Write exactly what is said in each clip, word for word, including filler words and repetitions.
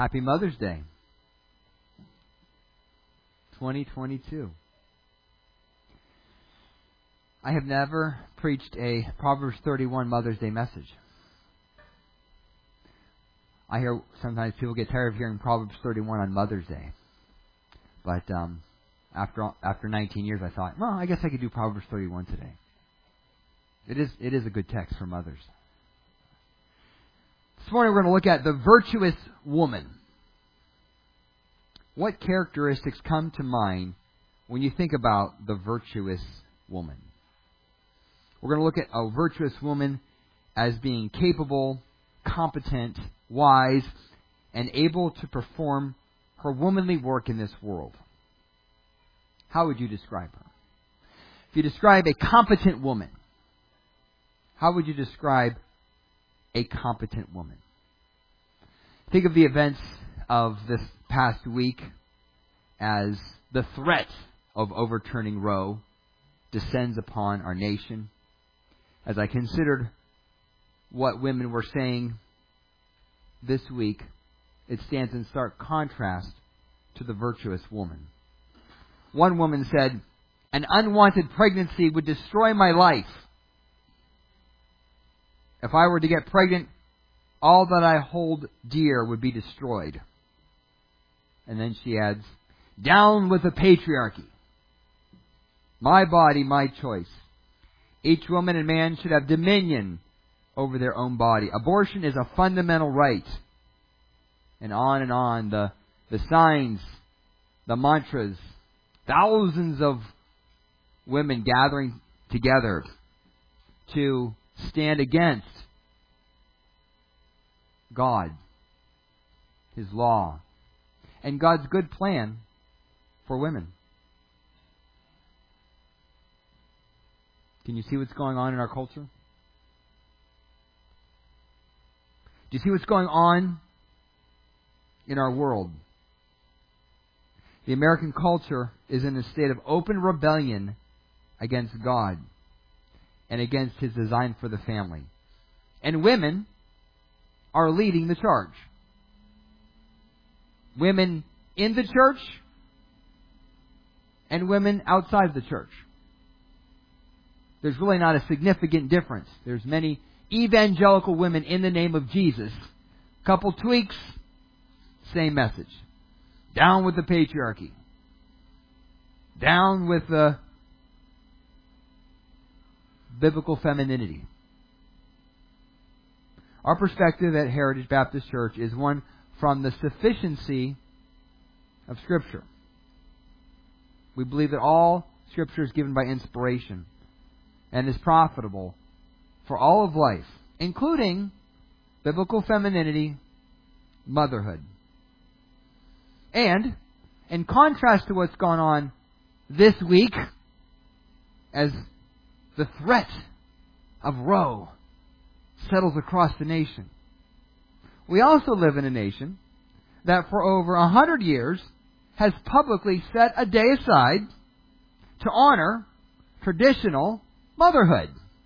Happy Mother's Day. twenty twenty-two. I have never preached a Proverbs thirty-one Mother's Day message. I hear sometimes people get tired of hearing Proverbs thirty-one on Mother's Day. But um, after after nineteen years, I thought, well, I guess I could do Proverbs thirty-one today. It is it is a good text for mothers. This morning we're going to look at the virtuous woman. What characteristics come to mind when you think about the virtuous woman? We're going to look at a virtuous woman as being capable, competent, wise, and able to perform her womanly work in this world. How would you describe her? If you describe a competent woman, how would you describe a competent woman? Think of the events of this past week as the threat of overturning Roe descends upon our nation. As I considered what women were saying this week, it stands in stark contrast to the virtuous woman. One woman said, "An unwanted pregnancy would destroy my life. If I were to get pregnant, all that I hold dear would be destroyed." And then she adds, "Down with the patriarchy. My body, my choice. Each woman and man should have dominion over their own body. Abortion is a fundamental right." And on and on, the, the signs, the mantras, thousands of women gathering together to stand against God, His law, and God's good plan for women. Can you see what's going on in our culture? Do you see what's going on in our world? The American culture is in a state of open rebellion against God and against His design for the family. And women are leading the charge. Women in the church and women outside the church. There's really not a significant difference. There's many evangelical women in the name of Jesus. Couple tweaks, same message. Down with the patriarchy. Down with the biblical femininity. Our perspective at Heritage Baptist Church is one from the sufficiency of Scripture. We believe that all Scripture is given by inspiration and is profitable for all of life, including biblical femininity, motherhood. And, in contrast to what's gone on this week, as the threat of Roe settles across the nation, we also live in a nation that for over a hundred years has publicly set a day aside to honor traditional motherhood.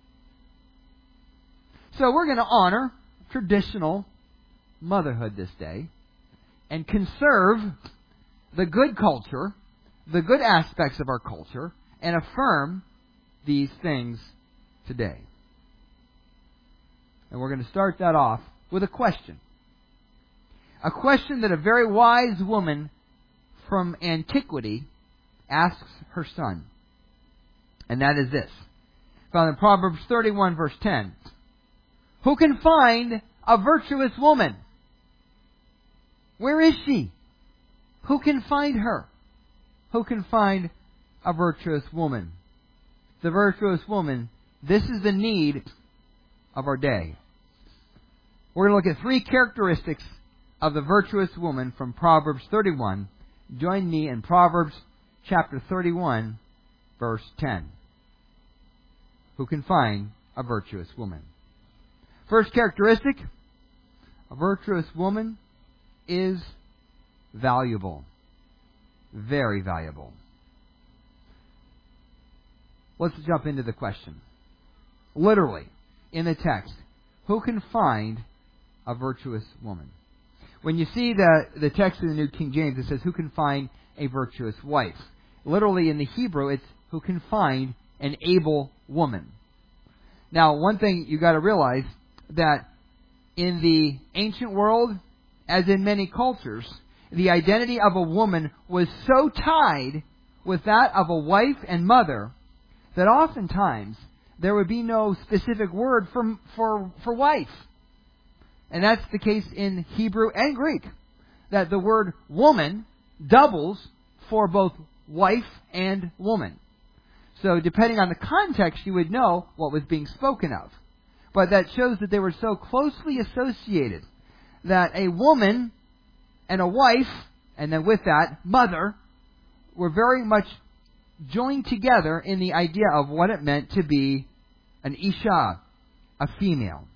So we're going to honor traditional motherhood this day and conserve the good culture, the good aspects of our culture, and affirm these things today. And we're going to start that off with a question. A question that a very wise woman from antiquity asks her son. And that is this. Found in Proverbs thirty-one, verse ten. Who can find a virtuous woman? Where is she? Who can find her? Who can find a virtuous woman? The virtuous woman, this is the need of our day. We're going to look at three characteristics of the virtuous woman from Proverbs thirty-one. Join me in Proverbs chapter thirty-one, verse ten. Who can find a virtuous woman? First characteristic, a virtuous woman is valuable. Very valuable. Let's jump into the question. Literally, in the text, who can find a virtuous woman? When you see the, the text in the New King James, it says, who can find a virtuous wife? Literally in the Hebrew, it's who can find an able woman. Now, one thing you got to realize, that in the ancient world, as in many cultures, the identity of a woman was so tied with that of a wife and mother that oftentimes there would be no specific word for, for, for wife. And that's the case in Hebrew and Greek. That the word woman doubles for both wife and woman. So depending on the context, you would know what was being spoken of. But that shows that they were so closely associated that a woman and a wife, and then with that, mother, were very much joined together in the idea of what it meant to be an Isha, a female.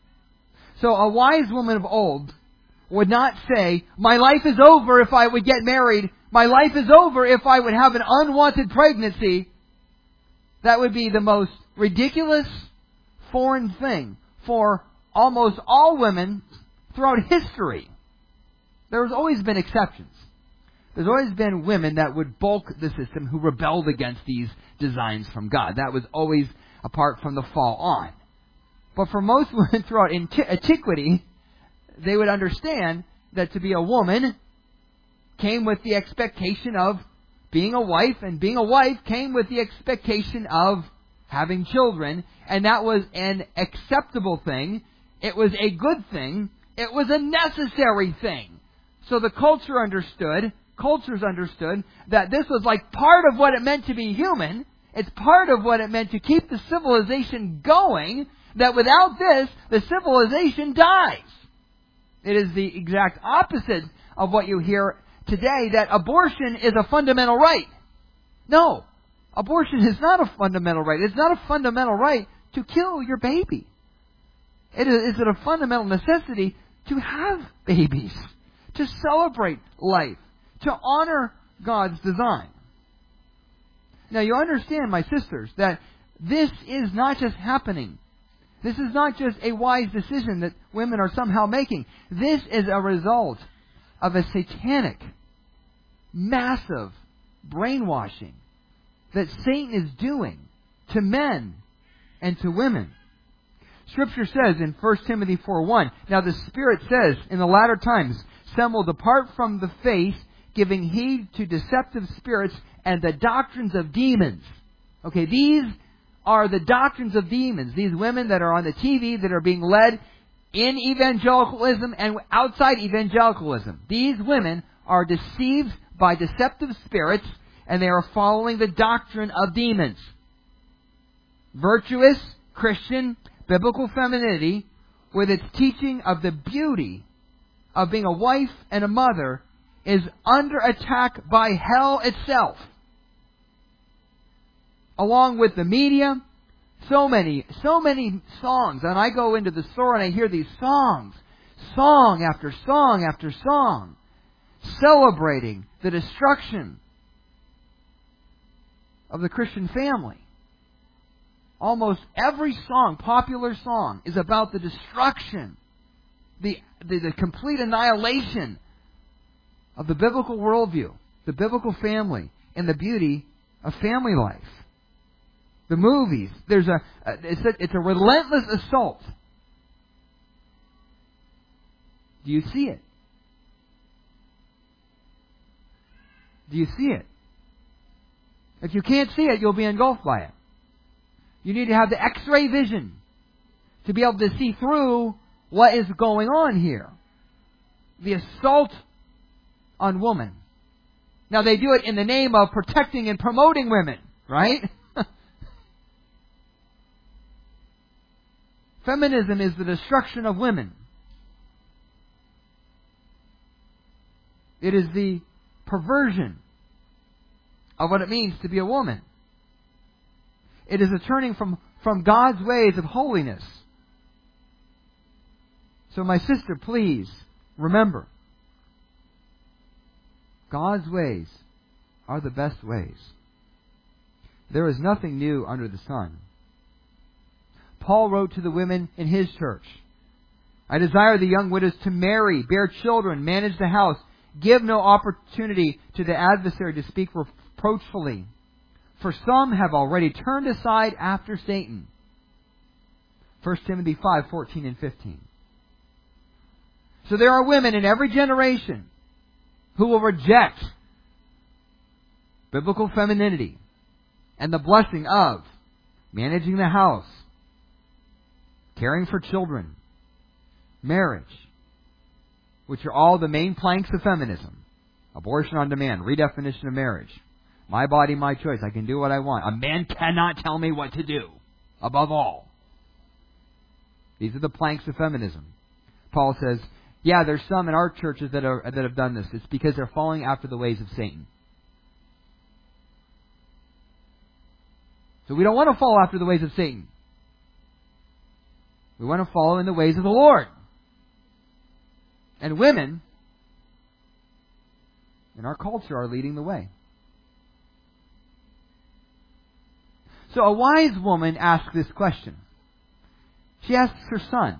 So a wise woman of old would not say, my life is over if I would get married. My life is over if I would have an unwanted pregnancy. That would be the most ridiculous, foreign thing for almost all women throughout history. There's always been exceptions. There's always been women that would balk the system who rebelled against these designs from God. That was always apart from the fall on. But for most women throughout antiquity, they would understand that to be a woman came with the expectation of being a wife, and being a wife came with the expectation of having children, and that was an acceptable thing. It was a good thing. It was a necessary thing. So the culture understood, cultures understood, that this was like part of what it meant to be human. It's part of what it meant to keep the civilization going, that without this, the civilization dies. It is the exact opposite of what you hear today, that abortion is a fundamental right. No, abortion is not a fundamental right. It's not a fundamental right to kill your baby. It is, is it a fundamental necessity to have babies, to celebrate life, to honor God's design. Now you understand, my sisters, that this is not just happening. This is not just a wise decision that women are somehow making. This is a result of a satanic, massive brainwashing that Satan is doing to men and to women. Scripture says in First Timothy four one, now the Spirit says, in the latter times, some will depart from the faith, giving heed to deceptive spirits and the doctrines of demons. Okay, these are the doctrines of demons. These women that are on the T V that are being led in evangelicalism and outside evangelicalism. These women are deceived by deceptive spirits, and they are following the doctrine of demons. Virtuous, Christian, biblical femininity, with its teaching of the beauty of being a wife and a mother, is under attack by hell itself. Along with the media, so many, so many songs. And I go into the store and I hear these songs, song after song after song, celebrating the destruction of the Christian family. Almost every song, popular song, is about the destruction, the, the, the complete annihilation of the biblical worldview, the biblical family, and the beauty of family life. The movies, there's a, it's a, it's a relentless assault. Do you see it? Do you see it? If you can't see it, you'll be engulfed by it. You need to have the X-ray vision to be able to see through what is going on here. The assault on women. Now they do it in the name of protecting and promoting women, right? Feminism is the destruction of women. It is the perversion of what it means to be a woman. It is a turning from, from God's ways of holiness. So my sister, please remember, God's ways are the best ways. There is nothing new under the sun. Paul wrote to the women in his church. I desire the young widows to marry, bear children, manage the house, give no opportunity to the adversary to speak reproachfully. For some have already turned aside after Satan. First Timothy five, fourteen and fifteen. So there are women in every generation who will reject biblical femininity and the blessing of managing the house, caring for children, marriage, which are all the main planks of feminism. Abortion on demand, redefinition of marriage. My body, my choice. I can do what I want. A man cannot tell me what to do, above all. These are the planks of feminism. Paul says, yeah, there's some in our churches that are that have done this. It's because they're following after the ways of Satan. So we don't want to follow after the ways of Satan. We want to follow in the ways of the Lord. And women in our culture are leading the way. So a wise woman asks this question. She asks her son.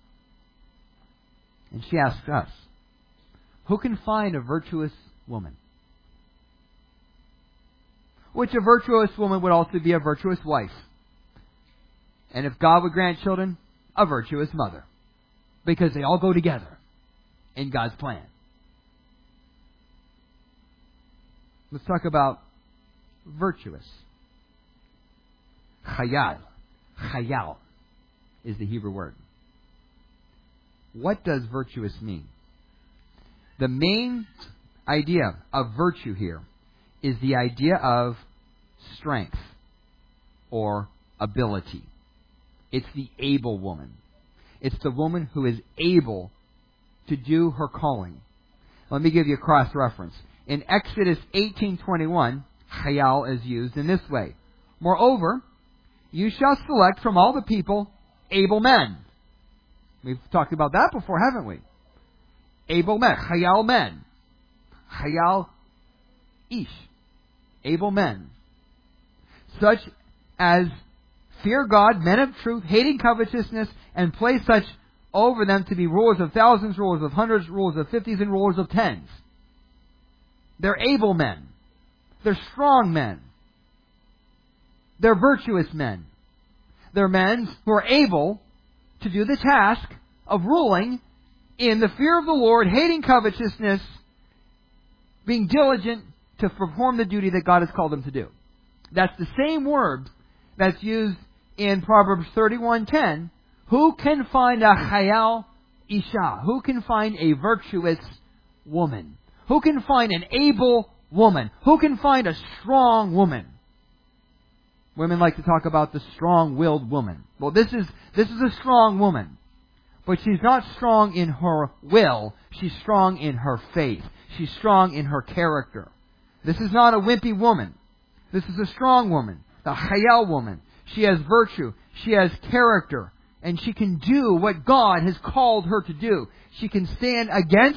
And she asks us, who can find a virtuous woman? Which a virtuous woman would also be a virtuous wife. And if God would grant children, a virtuous mother. Because they all go together in God's plan. Let's talk about virtuous. Chayal. Chayal is the Hebrew word. What does virtuous mean? The main idea of virtue here is the idea of strength or ability. It's the able woman. It's the woman who is able to do her calling. Let me give you a cross-reference. In Exodus eighteen twenty-one, chayal is used in this way. Moreover, you shall select from all the people able men. We've talked about that before, haven't we? Able men. Chayal men. Chayal ish. Able men. Such as fear God, men of truth, hating covetousness, and place such over them to be rulers of thousands, rulers of hundreds, rulers of fifties, and rulers of tens. They're able men. They're strong men. They're virtuous men. They're men who are able to do the task of ruling in the fear of the Lord, hating covetousness, being diligent to perform the duty that God has called them to do. That's the same word that's used in Proverbs thirty-one ten. Who can find a chayal isha? Who can find a virtuous woman? Who can find an able woman? Who can find a strong woman? Women like to talk about the strong-willed woman. Well, this is this is a strong woman. But she's not strong in her will. She's strong in her faith. She's strong in her character. This is not a wimpy woman. This is a strong woman. The chayal woman. She has virtue. She has character. And she can do what God has called her to do. She can stand against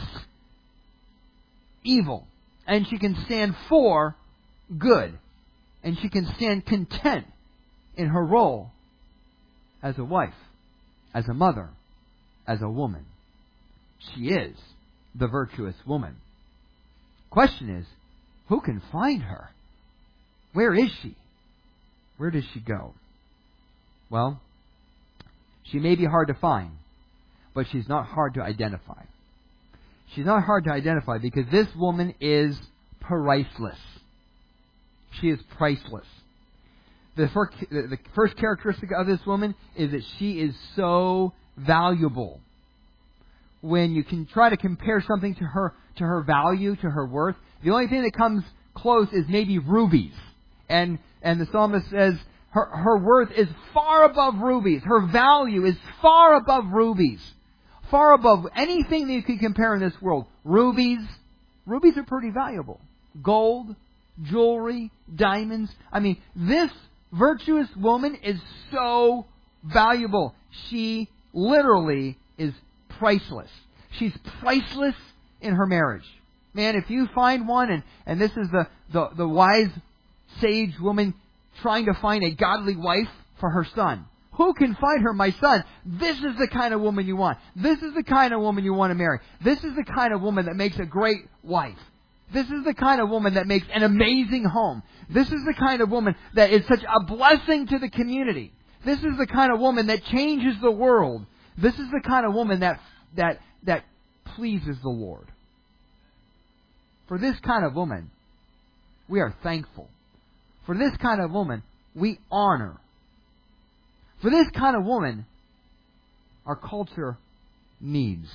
evil. And she can stand for good. And she can stand content in her role as a wife, as a mother, as a woman. She is the virtuous woman. Question is, who can find her? Where is she? Where does she go? Well, she may be hard to find, but she's not hard to identify. She's not hard to identify because this woman is priceless. She is priceless. The first, the first characteristic of this woman is that she is so valuable. When you can try to compare something to her to her value, to her worth, the only thing that comes close is maybe rubies. And and the psalmist says her, her worth is far above rubies. Her value is far above rubies. Far above anything that you could compare in this world. Rubies. Rubies are pretty valuable. Gold, jewelry, diamonds. I mean, this virtuous woman is so valuable. She literally is priceless. She's priceless in her marriage. Man, if you find one, and, and this is the, the, the wise, sage woman trying to find a godly wife for her son. Who can find her, my son? This is the kind of woman you want. This is the kind of woman you want to marry. This is the kind of woman that makes a great wife. This is the kind of woman that makes an amazing home. This is the kind of woman that is such a blessing to the community. This is the kind of woman that changes the world. This is the kind of woman that that that pleases the Lord. For this kind of woman, we are thankful. For this kind of woman, we honor. For this kind of woman, our culture needs.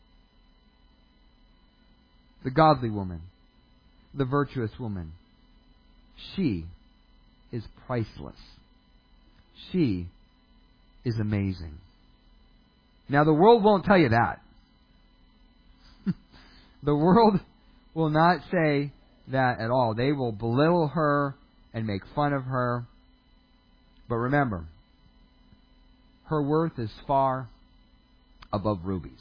The godly woman, the virtuous woman, she is priceless. She is amazing. Now, the world won't tell you that. The world will not say that at all. They will belittle her and make fun of her. But remember, her worth is far above rubies.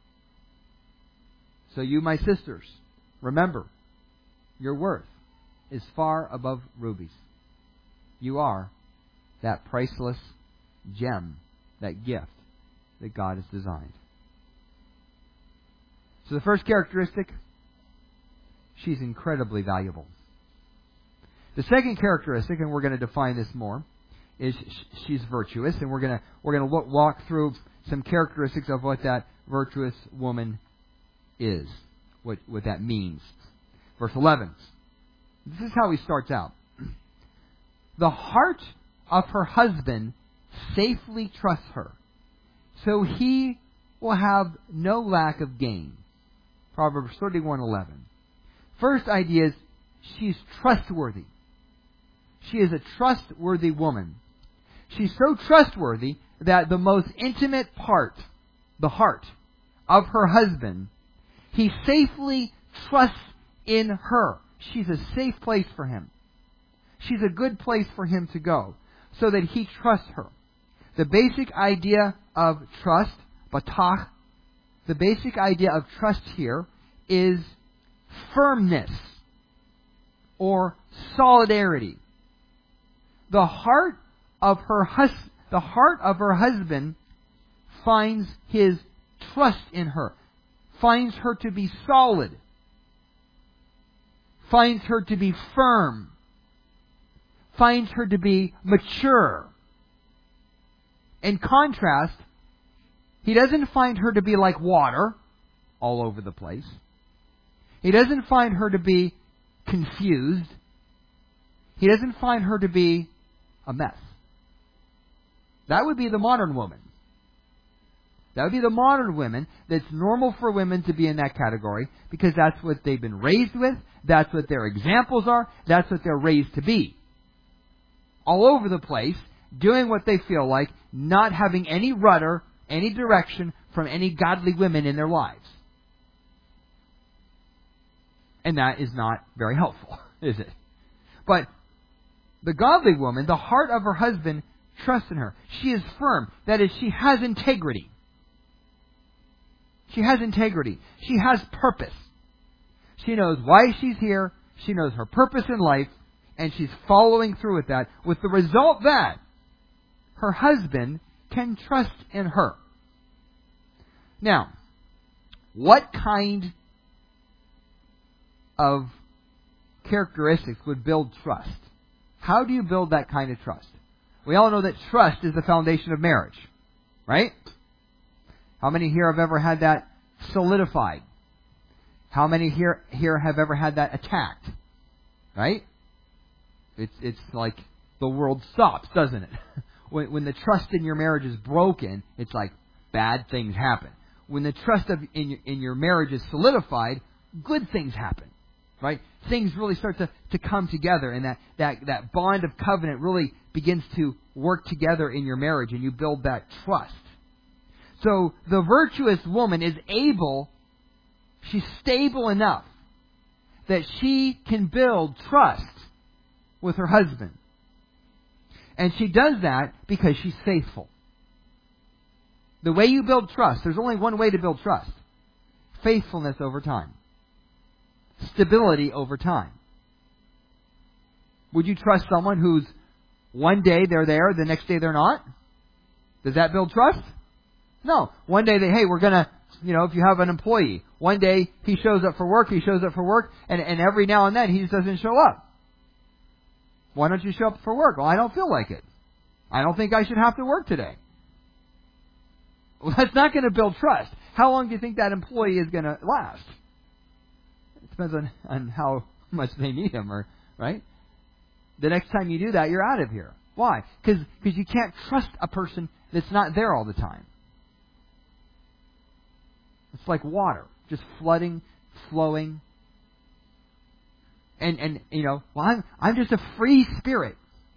So you, my sisters, remember, your worth is far above rubies. You are that priceless gem, that gift that God has designed. So the first characteristic, she's incredibly valuable. The second characteristic, and we're going to define this more, is she's virtuous, and we're going to we're going to look, walk through some characteristics of what that virtuous woman is, what what that means. Verse eleven. This is how he starts out. The heart of her husband safely trusts her, so he will have no lack of gain. Proverbs thirty-one eleven. First idea is she's trustworthy. She is a trustworthy woman. She's so trustworthy that the most intimate part, the heart of her husband, he safely trusts in her. She's a safe place for him. She's a good place for him to go so that he trusts her. The basic idea of trust, batach, the basic idea of trust here is firmness or solidarity. The heart of her hus- the heart of her husband finds his trust in her, finds her to be solid, finds her to be firm, finds her to be mature. In contrast, he doesn't find her to be like water all over the place. He doesn't find her to be confused. He doesn't find her to be a mess. That would be the modern woman. That would be the modern women. That's normal for women to be in that category because that's what they've been raised with. That's what their examples are. That's what they're raised to be. All over the place, doing what they feel like, not having any rudder, any direction from any godly women in their lives. And that is not very helpful, is it? But the godly woman, the heart of her husband, trusts in her. She is firm. That is, she has integrity. She has integrity. She has purpose. She knows why she's here. She knows her purpose in life. And she's following through with that, with the result that her husband can trust in her. Now, what kind of characteristics would build trust? How do you build that kind of trust? We all know that trust is the foundation of marriage, right? How many here have ever had that solidified? How many here here have ever had that attacked? Right? It's it's like the world stops, doesn't it? When when the trust in your marriage is broken, it's like bad things happen. When the trust of in your, in your marriage is solidified, good things happen. Right? Things really start to, to come together, and that, that, that bond of covenant really begins to work together in your marriage, and you build that trust. So the virtuous woman is able, she's stable enough that she can build trust with her husband. And she does that because she's faithful. The way you build trust, there's only one way to build trust. Faithfulness over time. Stability over time. Would you trust someone who's one day they're there, the next day they're not? Does that build trust? No. One day they, hey, we're going to, you know, if you have an employee, one day he shows up for work, he shows up for work, and, and every now and then he just doesn't show up. Why don't you show up for work? Well, I don't feel like it. I don't think I should have to work today. Well, that's not going to build trust. How long do you think that employee is going to last? It depends on, on how much they need him, or right? The next time you do that, you're out of here. Why? Because you can't trust a person that's not there all the time. It's like water, just flooding, flowing. And, and you know, well, I'm, I'm just a free spirit.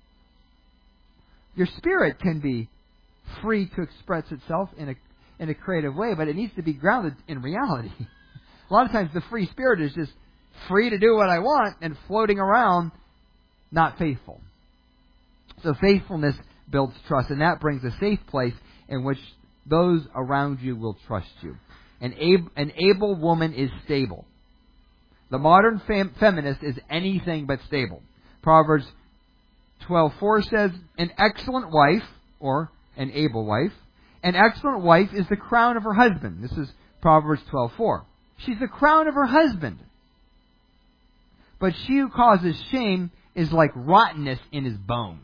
Your spirit can be free to express itself in a in a creative way, but it needs to be grounded in reality. A lot of times the free spirit is just free to do what I want and floating around, not faithful. So faithfulness builds trust, and that brings a safe place in which those around you will trust you. An able, an able woman is stable. The modern fem- feminist is anything but stable. Proverbs twelve four says, an excellent wife, or an able wife, an excellent wife is the crown of her husband. This is Proverbs twelve four. She's the crown of her husband. But she who causes shame is like rottenness in his bones.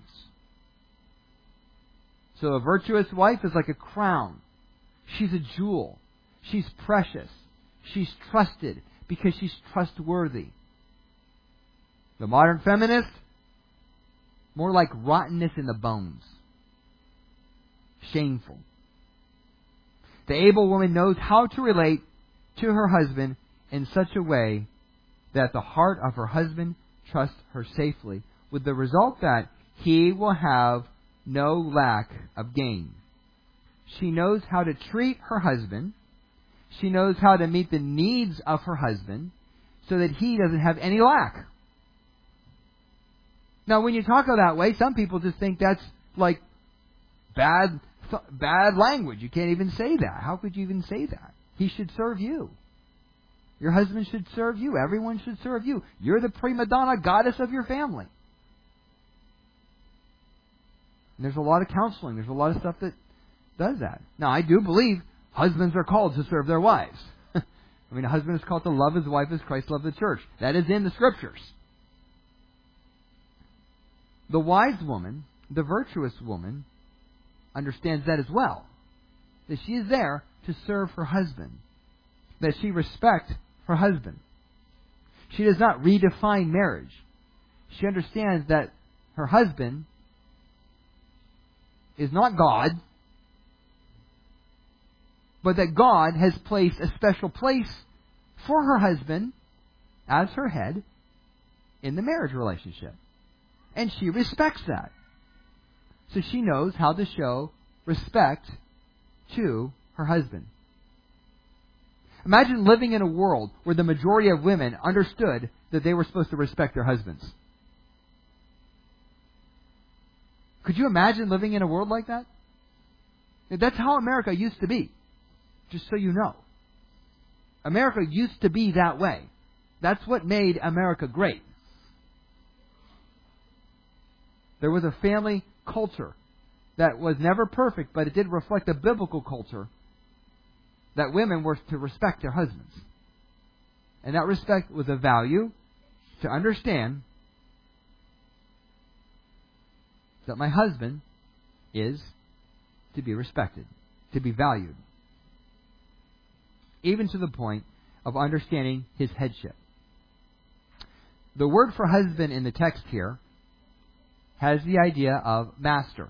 So a virtuous wife is like a crown. She's a jewel. She's precious. She's trusted because she's trustworthy. The modern feminist, more like rottenness in the bones. Shameful. The able woman knows how to relate to her husband in such a way that the heart of her husband trusts her safely, with the result that he will have no lack of gain. She knows how to treat her husband. She knows how to meet the needs of her husband so that he doesn't have any lack. Now, when you talk that way, some people just think that's like bad, bad language. You can't even say that. How could you even say that? He should serve you. Your husband should serve you. Everyone should serve you. You're the prima donna goddess of your family. And there's a lot of counseling. There's a lot of stuff that does that. Now, I do believe husbands are called to serve their wives. I mean, a husband is called to love his wife as Christ loved the church. That is in the Scriptures. The wise woman, the virtuous woman, understands that as well. That she is there to serve her husband. That she respects her husband. She does not redefine marriage. She understands that her husband is not God, but that God has placed a special place for her husband as her head in the marriage relationship. And she respects that. So she knows how to show respect to her husband. Imagine living in a world where the majority of women understood that they were supposed to respect their husbands. Could you imagine living in a world like that? That's how America used to be. Just so you know. America used to be that way. That's what made America great. There was a family culture that was never perfect, but it did reflect a biblical culture that women were to respect their husbands. And that respect was a value to understand that my husband is to be respected, to be valued. Even to the point of understanding his headship. The word for husband in the text here has the idea of master.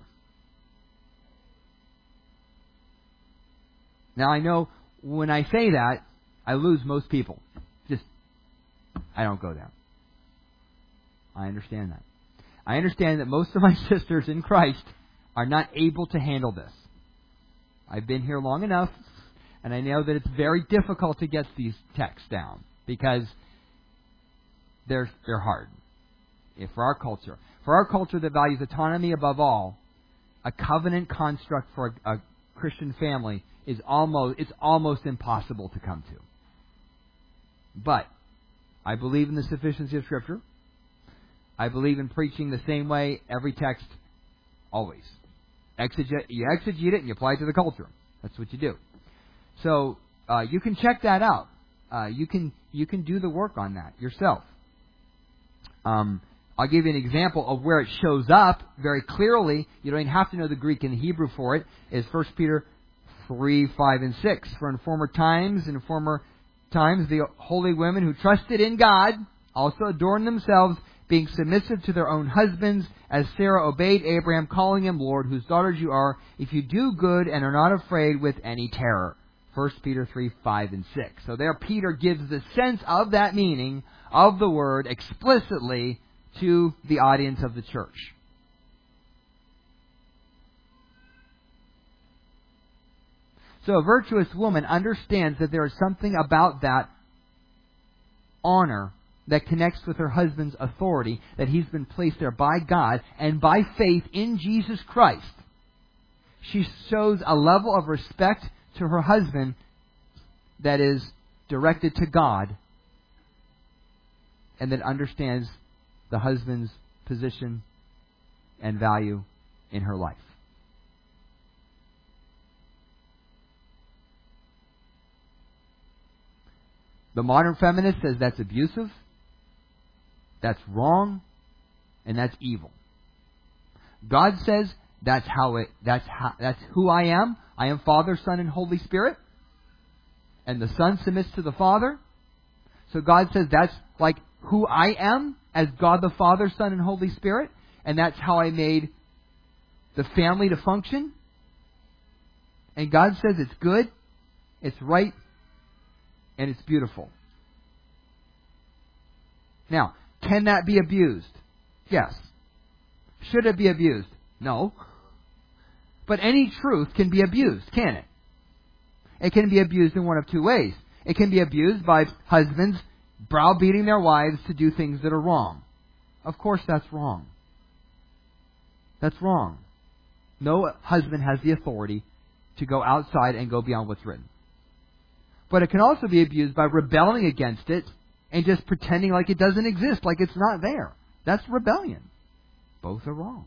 Now I know when I say that, I lose most people. Just, I don't go there. I understand that. I understand that most of my sisters in Christ are not able to handle this. I've been here long enough, and I know that it's very difficult to get these texts down because they're they're hard. If for our culture, for our culture that values autonomy above all, a covenant construct for a, a Christian family is almost it's almost impossible to come to. But I believe in the sufficiency of Scripture. I believe in preaching the same way every text, always. exegete, you exegete it and you apply it to the culture. That's what you do. So uh, you can check that out. Uh, you can you can do the work on that yourself. Um, I'll give you an example of where it shows up very clearly. You don't even have to know the Greek and the Hebrew for it. Is First Peter three, five, and six. For in former times, in former times, the holy women who trusted in God also adorned themselves, being submissive to their own husbands, as Sarah obeyed Abraham, calling him Lord, whose daughters you are, if you do good and are not afraid with any terror. First Peter three, five, and six. So there Peter gives the sense of that meaning of the word explicitly to the audience of the church. So a virtuous woman understands that there is something about that honor that connects with her husband's authority, that he's been placed there by God, and by faith in Jesus Christ. She shows a level of respect to her husband that is directed to God, and that understands the husband's position and value in her life. The modern feminist says that's abusive, that's wrong, and that's evil. God says that's how it that's how, that's who I am. I am Father, Son, and Holy Spirit. And the Son submits to the Father. So God says that's like who I am as God the Father, Son, and Holy Spirit. And that's how I made the family to function. And God says it's good, it's right, and it's beautiful. Now, can that be abused? Yes. Should it be abused? No. But any truth can be abused, can it? It can be abused in one of two ways. It can be abused by husbands browbeating their wives to do things that are wrong. Of course that's wrong. That's wrong. No husband has the authority to go outside and go beyond what's written. But it can also be abused by rebelling against it and just pretending like it doesn't exist, like it's not there. That's rebellion. Both are wrong.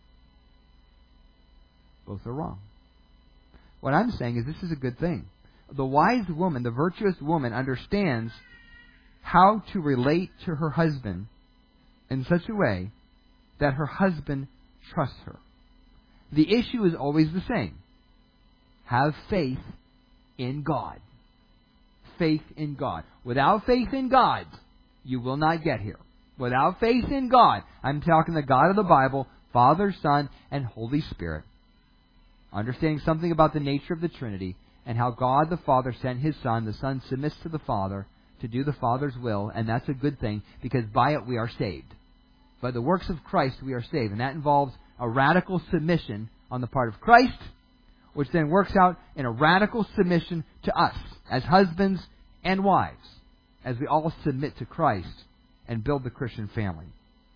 Both are wrong. What I'm saying is this is a good thing. The wise woman, the virtuous woman, understands how to relate to her husband in such a way that her husband trusts her. The issue is always the same. Have faith in God. Faith in God. Without faith in God, you will not get here. Without faith in God, I'm talking the God of the Bible, Father, Son, and Holy Spirit. Understanding something about the nature of the Trinity and how God the Father sent His Son, the Son submits to the Father to do the Father's will, and that's a good thing because by it we are saved. By the works of Christ we are saved, and that involves a radical submission on the part of Christ, which then works out in a radical submission to us as husbands and wives, as we all submit to Christ and build the Christian family.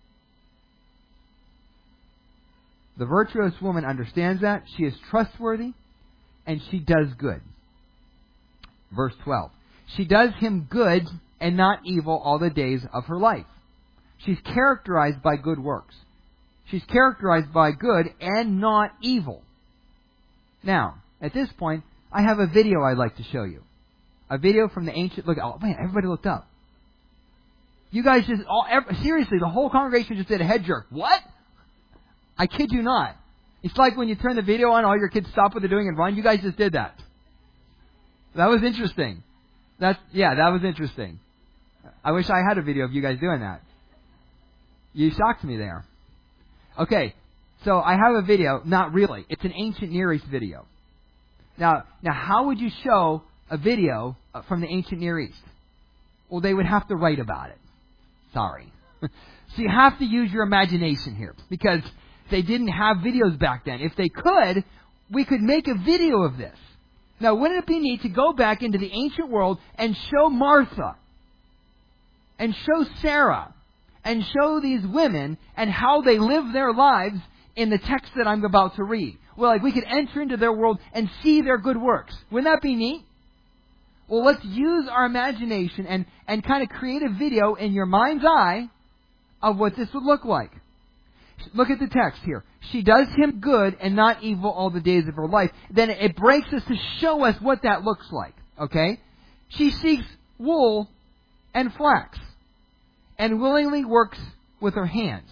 The virtuous woman understands that. She is trustworthy, and she does good. Verse twelve. She does him good and not evil all the days of her life. She's characterized by good works. She's characterized by good and not evil. Now, at this point, I have a video I'd like to show you. A video from the ancient... Look, oh man, everybody looked up. You guys just... all every, seriously, the whole congregation just did a head jerk. What? I kid you not. It's like when you turn the video on, all your kids stop what they're doing and run. You guys just did that. That was interesting. That's yeah, that was interesting. I wish I had a video of you guys doing that. You shocked me there. Okay, so I have a video. Not really. It's an ancient Near East video. Now, now, how would you show a video from the ancient Near East? Well, they would have to write about it. Sorry. So you have to use your imagination here because they didn't have videos back then. If they could, we could make a video of this. Now, wouldn't it be neat to go back into the ancient world and show Martha and show Sarah and show these women and how they live their lives in the text that I'm about to read? Well, like we could enter into their world and see their good works. Wouldn't that be neat? Well, let's use our imagination and, and kind of create a video in your mind's eye of what this would look like. look at the text here. She does him good and not evil all the days of her life. Then it breaks us to show us what that looks like. Okay? She seeks wool and flax and willingly works with her hands.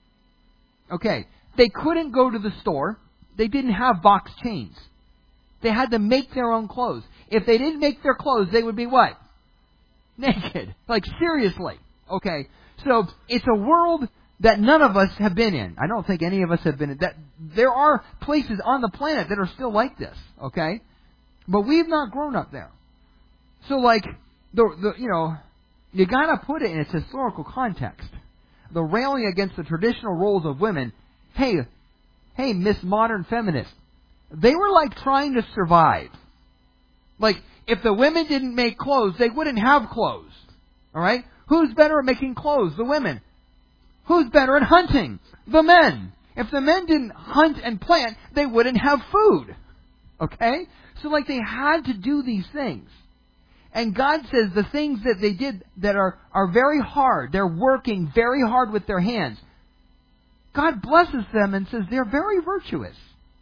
Okay. They couldn't go to the store. They didn't have box chains. They had to make their own clothes. If they didn't make their clothes, they would be what? Naked. Like, seriously. Okay. So, it's a world that none of us have been in. I don't think any of us have been in. That there are places on the planet that are still like this. Okay? But we've not grown up there. So, like, the, the you know, you gotta put it in its historical context. The railing against the traditional roles of women, hey, hey, Miss Modern Feminist, they were like trying to survive. Like, if the women didn't make clothes, they wouldn't have clothes. Alright? Who's better at making clothes? The women. Who's better at hunting? The men. If the men didn't hunt and plant, they wouldn't have food. Okay? So like they had to do these things. And God says the things that they did that are, are very hard, they're working very hard with their hands. God blesses them and says they're very virtuous.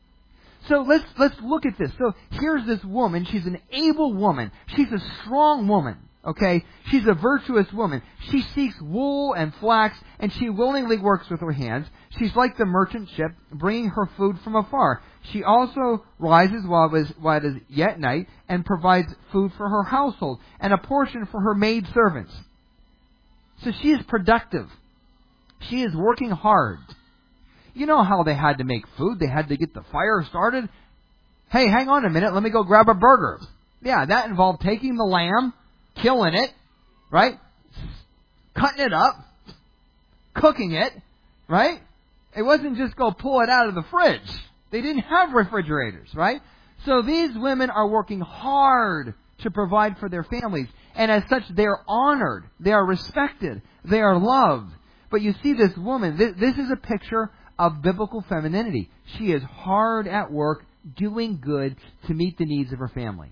So let's let's look at this. So here's this woman. She's an able woman. She's a strong woman. Okay? She's a virtuous woman. She seeks wool and flax, and she willingly works with her hands. She's like the merchant ship, bringing her food from afar. She also rises while it is, while it is yet night, and provides food for her household, and a portion for her maid servants. So she is productive. She is working hard. You know how they had to make food. They had to get the fire started. Hey, hang on a minute. Let me go grab a burger. Yeah, that involved taking the lamb, killing it, right? Cutting it up, cooking it, right? It wasn't just go pull it out of the fridge. They didn't have refrigerators, right? So these women are working hard to provide for their families. And as such, they're honored. They are respected. They are loved. But you see this woman, this, this is a picture of biblical femininity. She is hard at work, doing good to meet the needs of her family.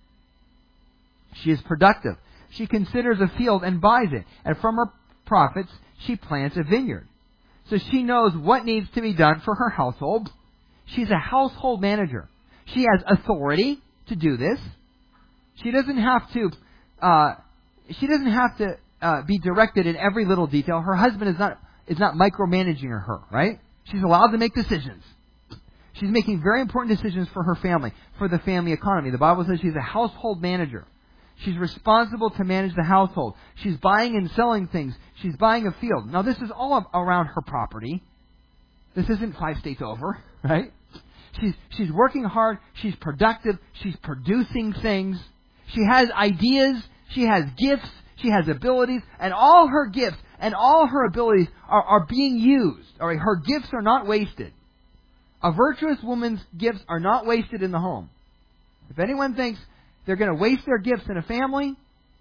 She is productive. She considers a field and buys it. And from her profits, she plants a vineyard. So she knows what needs to be done for her household. She's a household manager. She has authority to do this. She doesn't have to, uh, she doesn't have to uh, be directed in every little detail. Her husband is not, is not micromanaging her, right? She's allowed to make decisions. She's making very important decisions for her family, for the family economy. The Bible says she's a household manager. She's responsible to manage the household. She's buying and selling things. She's buying a field. Now, this is all around her property. This isn't five states over, right? She's, she's working hard. She's productive. She's producing things. She has ideas. She has gifts. She has abilities. And all her gifts and all her abilities are, are being used. All right? Her gifts are not wasted. A virtuous woman's gifts are not wasted in the home. If anyone thinks they're going to waste their gifts in a family,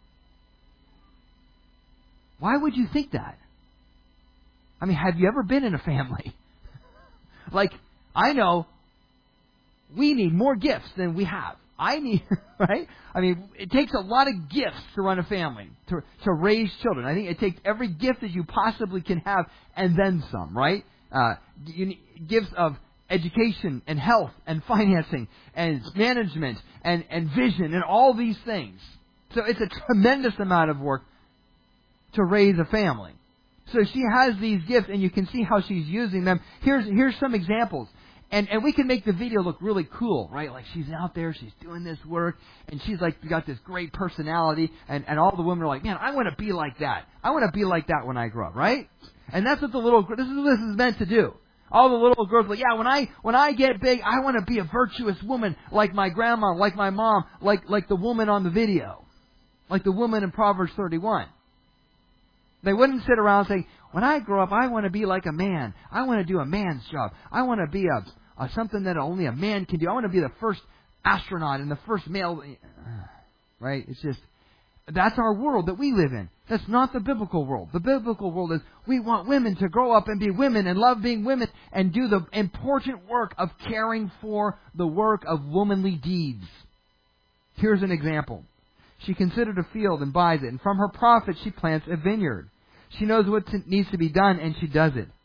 why would you think that? I mean, have you ever been in a family? Like, I know we need more gifts than we have. I need, right? I mean, it takes a lot of gifts to run a family, to, to raise children. I think it takes every gift that you possibly can have and then some, right? Uh, you need gifts of education and health and financing and management and, and vision and all these things. So it's a tremendous amount of work to raise a family. So she has these gifts, and you can see how she's using them. Here's here's some examples. And and we can make the video look really cool, right? Like she's out there, she's doing this work, and she's like got this great personality, and, and all the women are like, man, I want to be like that. I want to be like that when I grow up, right? And that's what the little, this is what this is meant to do. All the little girls are like, yeah, when I when I get big, I want to be a virtuous woman like my grandma, like my mom, like like the woman on the video, like the woman in Proverbs thirty-one. They wouldn't sit around and say, when I grow up, I want to be like a man. I want to do a man's job. I want to be a, a something that only a man can do. I want to be the first astronaut and the first male. Right? It's just, that's our world that we live in. That's not the biblical world. The biblical world is we want women to grow up and be women and love being women and do the important work of caring for the work of womanly deeds. Here's an example. She considered a field and buys it, and from her profit she plants a vineyard. She knows what needs to be done, and she does it.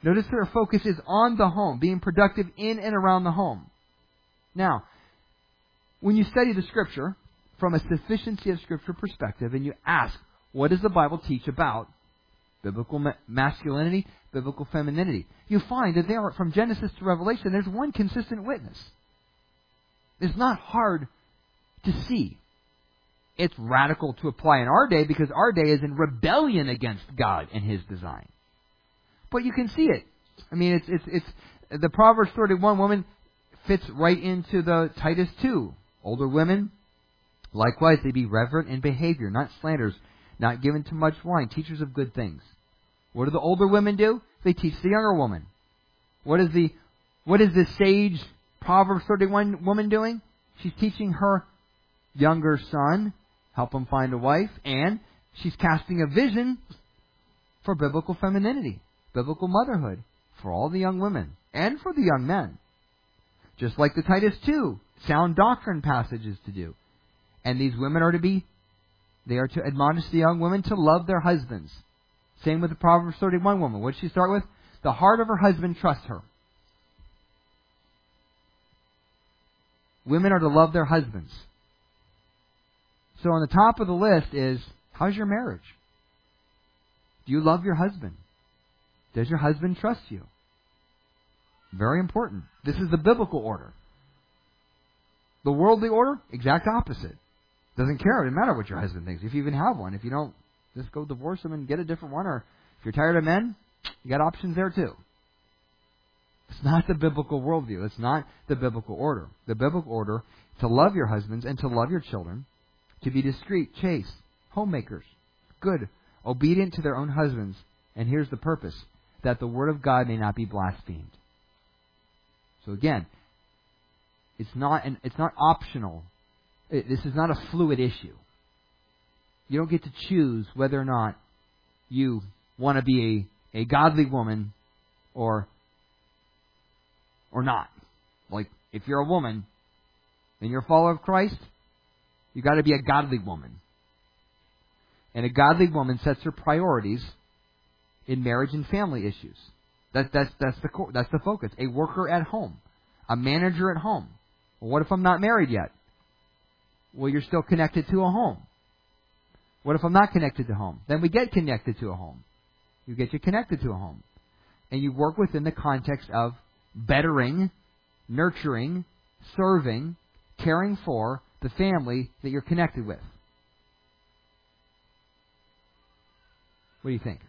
Notice that our focus is on the home, being productive in and around the home. Now, when you study the Scripture from a sufficiency of Scripture perspective, and you ask, what does the Bible teach about biblical ma- masculinity, biblical femininity? You find that there are, from Genesis to Revelation, there's one consistent witness. It's not hard to see. It's radical to apply in our day because our day is in rebellion against God and His design. But you can see it. I mean, it's it's it's the Proverbs thirty-one woman fits right into the Titus two. Older women, likewise, they be reverent in behavior, not slanderers, not given to much wine, teachers of good things. What do the older women do? They teach the younger woman. What is the what is the sage Proverbs thirty-one woman doing? She's teaching her younger son, help him find a wife, and she's casting a vision for biblical femininity, biblical motherhood, for all the young women and for the young men. Just like the Titus two, sound doctrine passages to do. And these women are to be, they are to admonish the young women to love their husbands. Same with the Proverbs thirty-one woman. What did she start with? The heart of her husband trusts her. Women are to love their husbands. So on the top of the list is, how's your marriage? Do you love your husband? Does your husband trust you? Very important. This is the biblical order. The worldly order, exact opposite. Doesn't care. It doesn't matter what your husband thinks. If you even have one. If you don't, just go divorce him and get a different one. Or if you're tired of men, you got options there too. It's not the biblical worldview. It's not the biblical order. The biblical order is to love your husbands and to love your children, to be discreet, chaste, homemakers, good, obedient to their own husbands. And here's the purpose, that the word of God may not be blasphemed. So again, it's not an, it's not optional. It, this is not a fluid issue. You don't get to choose whether or not you want to be a, a godly woman or or not. Like, if you're a woman and you're a follower of Christ, you got to be a godly woman. And a godly woman sets her priorities in marriage and family issues. That, that's that's the that's the focus. A worker at home, a manager at home. Well, what if I'm not married yet? Well, you're still connected to a home. What if I'm not connected to home? Then we get connected to a home. You get you connected to a home, and you work within the context of bettering, nurturing, serving, caring for the family that you're connected with. What do you think?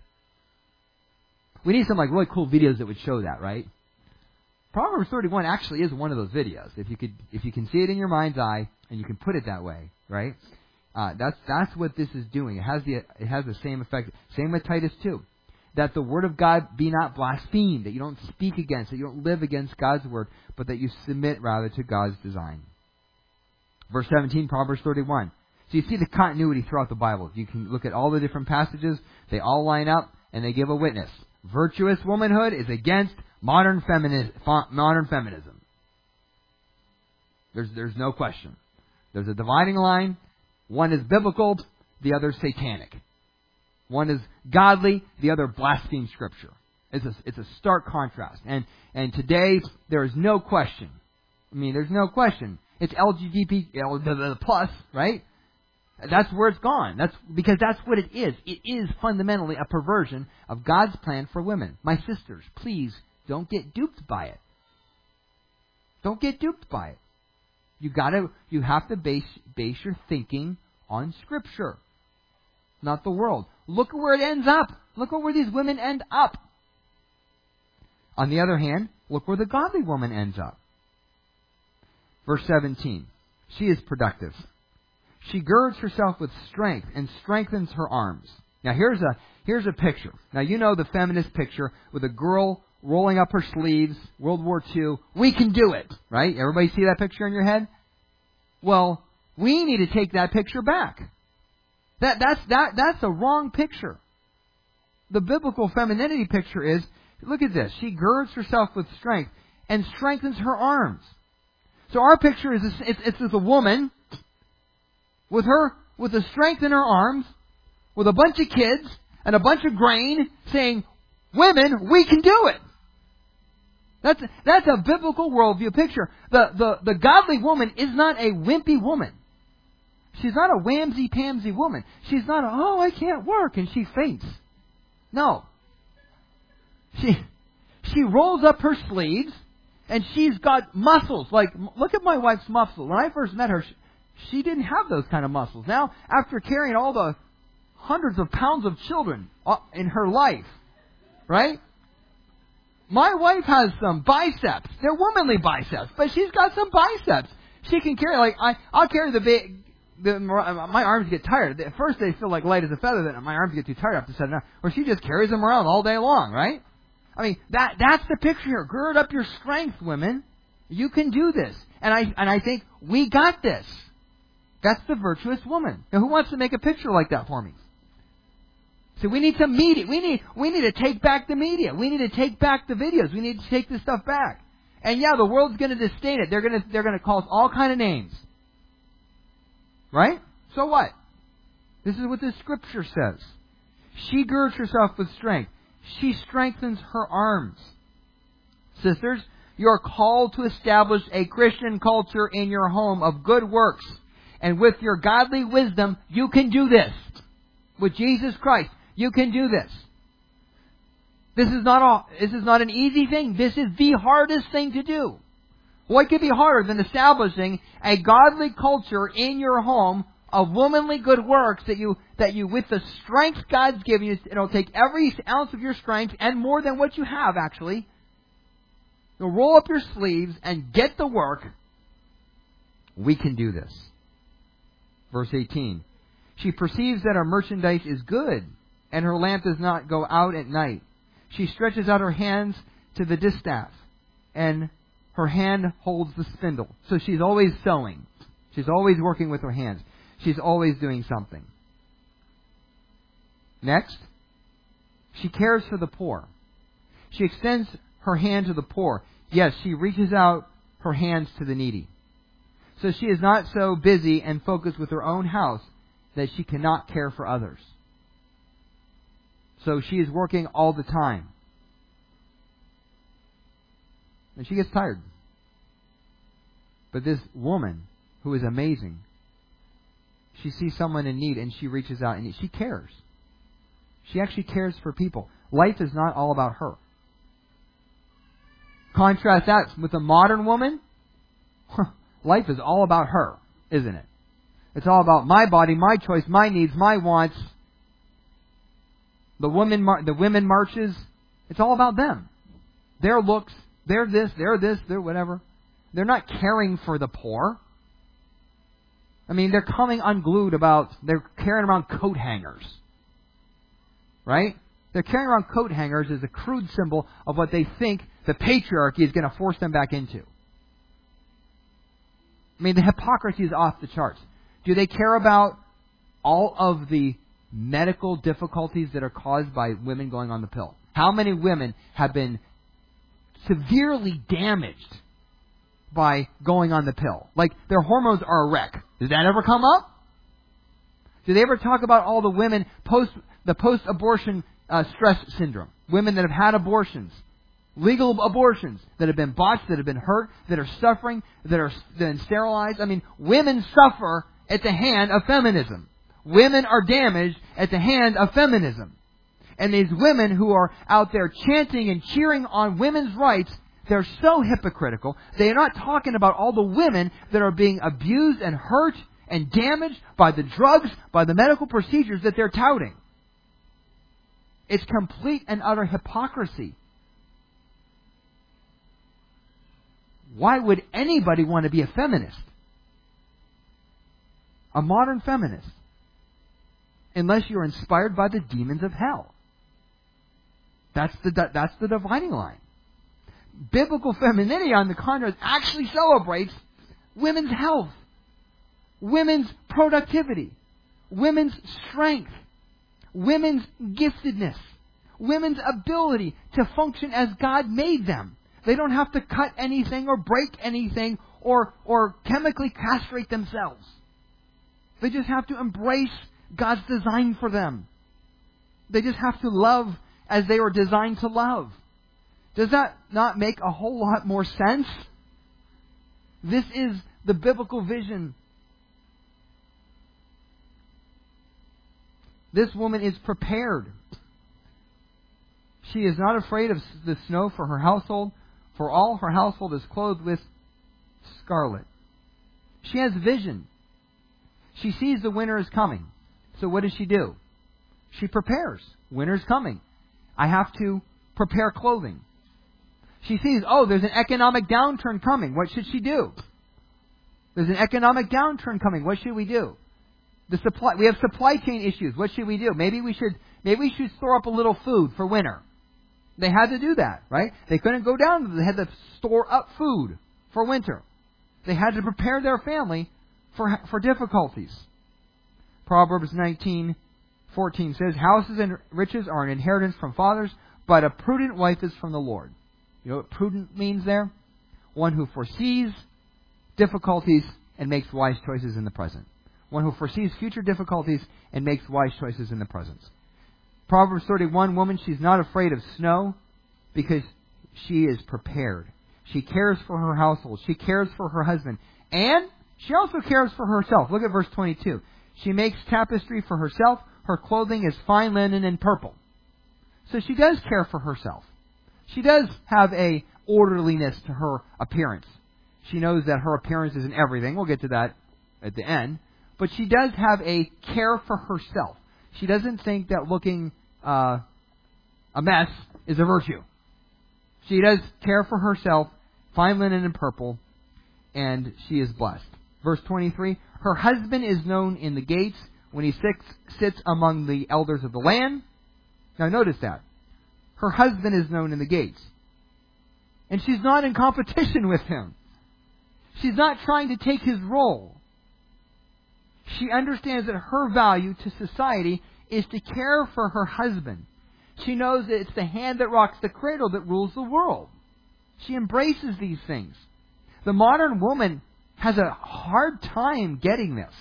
We need some like really cool videos that would show that, right? Proverbs thirty-one actually is one of those videos. If you could, if you can see it in your mind's eye and you can put it that way, right? Uh, that's that's what this is doing. It has the it has the same effect. Same with Titus two, that the word of God be not blasphemed, that you don't speak against, that you don't live against God's word, but that you submit rather to God's design. Verse seventeen, Proverbs thirty-one. So you see the continuity throughout the Bible. You can look at all the different passages; they all line up and they give a witness. Virtuous womanhood is against modern femini- modern feminism. There's there's no question. There's a dividing line. One is biblical, the other is satanic. One is godly, the other blasphemes Scripture. It's a, it's a stark contrast. And and today, there is no question. I mean, there's no question. It's L G B T plus, right? That's where it's gone. That's because that's what it is. It is fundamentally a perversion of God's plan for women. My sisters, please don't get duped by it. Don't get duped by it. You gotta, you have to base base your thinking on Scripture, not the world. Look at where it ends up. Look at where these women end up. On the other hand, look where the godly woman ends up. Verse seventeen. She is productive. She girds herself with strength and strengthens her arms. Now here's a here's a picture. Now you know the feminist picture with a girl rolling up her sleeves, World War Two. We can do it, right? Everybody see that picture in your head? Well, we need to take that picture back. That that's that that's a wrong picture. The biblical femininity picture is, look at this. She girds herself with strength and strengthens her arms. So our picture is a, it's, it's a woman with her with the strength in her arms, with a bunch of kids and a bunch of grain, saying, women, we can do it. That's, that's a biblical worldview picture. The, the, the godly woman is not a wimpy woman. She's not a whamsy-pamsy woman. She's not a, oh, I can't work, and she faints. No. She, she rolls up her sleeves, and she's got muscles. Like, look at my wife's muscles. When I first met her, she, she didn't have those kind of muscles. Now, after carrying all the hundreds of pounds of children in her life, right? My wife has some biceps. They're womanly biceps, but she's got some biceps. She can carry, like, I, I'll carry the big, the, my arms get tired. At first they feel like light as a feather, then my arms get too tired after setting up. Or she just carries them around all day long, right? I mean, that that's the picture here. Gird up your strength, women. You can do this. And I and I think we got this. That's the virtuous woman. Now, who wants to make a picture like that for me? So we need some media. We need we need to take back the media. We need to take back the videos. We need to take this stuff back. And yeah, the world's going to disdain it. They're going to they're going to call us all kind of names. Right? So what? This is what the Scripture says. She girds herself with strength. She strengthens her arms. Sisters, you are called to establish a Christian culture in your home of good works. And with your godly wisdom, you can do this. With Jesus Christ, you can do this. This is not all, this is not an easy thing. This is the hardest thing to do. What could be harder than establishing a godly culture in your home of womanly good works that you, that you, with the strength God's given you, it'll take every ounce of your strength and more than what you have, actually. You'll roll up your sleeves and get the work. We can do this. Verse eighteen. She perceives that her merchandise is good, and her lamp does not go out at night. She stretches out her hands to the distaff, and her hand holds the spindle. So she's always sewing. She's always working with her hands. She's always doing something. Next, she cares for the poor. She extends her hand to the poor. Yes, she reaches out her hands to the needy. So she is not so busy and focused with her own house that she cannot care for others. So she is working all the time. And she gets tired. But this woman, who is amazing, she sees someone in need and she reaches out and she cares. She actually cares for people. Life is not all about her. Contrast that with a modern woman. Life is all about her, isn't it? It's all about my body, my choice, my needs, my wants. The women, mar- the women marches. It's all about them. Their looks. They're this. They're this. They're whatever. They're not caring for the poor. I mean, they're coming unglued about. They're carrying around coat hangers, right? They're carrying around coat hangers as a crude symbol of what they think the patriarchy is going to force them back into. I mean, the hypocrisy is off the charts. Do they care about all of the medical difficulties that are caused by women going on the pill? How many women have been severely damaged by going on the pill? Like, their hormones are a wreck. Does that ever come up? Do they ever talk about all the women post the post-abortion uh, stress syndrome? Women that have had abortions. Legal abortions that have been botched, that have been hurt, that are suffering, that are been sterilized. I mean, women suffer at the hand of feminism. Women are damaged at the hand of feminism. And these women who are out there chanting and cheering on women's rights, they're so hypocritical. They are not talking about all the women that are being abused and hurt and damaged by the drugs, by the medical procedures that they're touting. It's complete and utter hypocrisy. Why would anybody want to be a feminist? A modern feminist. Unless you're inspired by the demons of hell. That's the, that's the dividing line. Biblical femininity, on the contrary, actually celebrates women's health, women's productivity, women's strength, women's giftedness, women's ability to function as God made them. They don't have to cut anything or break anything or, or chemically castrate themselves. They just have to embrace God's design for them. They just have to love as they were designed to love. Does that not make a whole lot more sense? This is the biblical vision. This woman is prepared. She is not afraid of the snow for her household, for all her household is clothed with scarlet. She has vision. She sees the winter is coming. So what does she do? She prepares. Winter's coming. I have to prepare clothing. She sees, oh, there's an economic downturn coming. What should she do? There's an economic downturn coming. What should we do? The supply, we have supply chain issues. What should we do? Maybe we should, maybe we should store up a little food for winter. They had to do that, right? They couldn't go down. They had to store up food for winter. They had to prepare their family for for difficulties. Proverbs nineteen fourteen says, houses and riches are an inheritance from fathers, but a prudent wife is from the Lord. You know what prudent means there? One who foresees difficulties and makes wise choices in the present. One who foresees future difficulties and makes wise choices in the present. Proverbs thirty-one, woman, she's not afraid of snow because she is prepared. She cares for her household. She cares for her husband. And she also cares for herself. Look at verse twenty-two. She makes tapestry for herself. Her clothing is fine linen and purple. So she does care for herself. She does have a orderliness to her appearance. She knows that her appearance isn't everything. We'll get to that at the end. But she does have a care for herself. She doesn't think that looking uh, a mess is a virtue. She does care for herself, fine linen and purple, and she is blessed. Verse twenty-three, her husband is known in the gates when he sits, sits among the elders of the land. Now notice that. Her husband is known in the gates. And she's not in competition with him. She's not trying to take his role. She understands that her value to society is to care for her husband. She knows that it's the hand that rocks the cradle that rules the world. She embraces these things. The modern woman has a hard time getting this.